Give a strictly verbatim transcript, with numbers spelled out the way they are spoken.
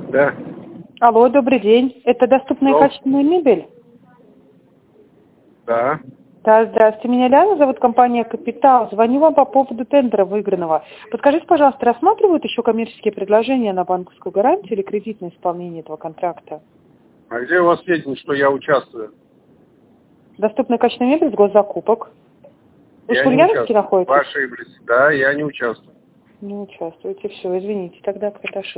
Да. Алло, добрый день. Это доступная и Алло. качественная мебель? Да. Да, здравствуйте. Меня Ляна зовут, компания «Капитал». Звоню вам по поводу тендера выигранного. Подскажите, пожалуйста, рассматривают еще коммерческие предложения на банковскую гарантию или кредит на исполнение этого контракта? А где у вас сведения, что я участвую? Доступная и качественная мебель с госзакупок. Вы Я что, в не Ульяновске участвую. находитесь? Вы ошиблись. Да, я не участвую. Не участвуете. Все, извините, тогда какая-то ошибка.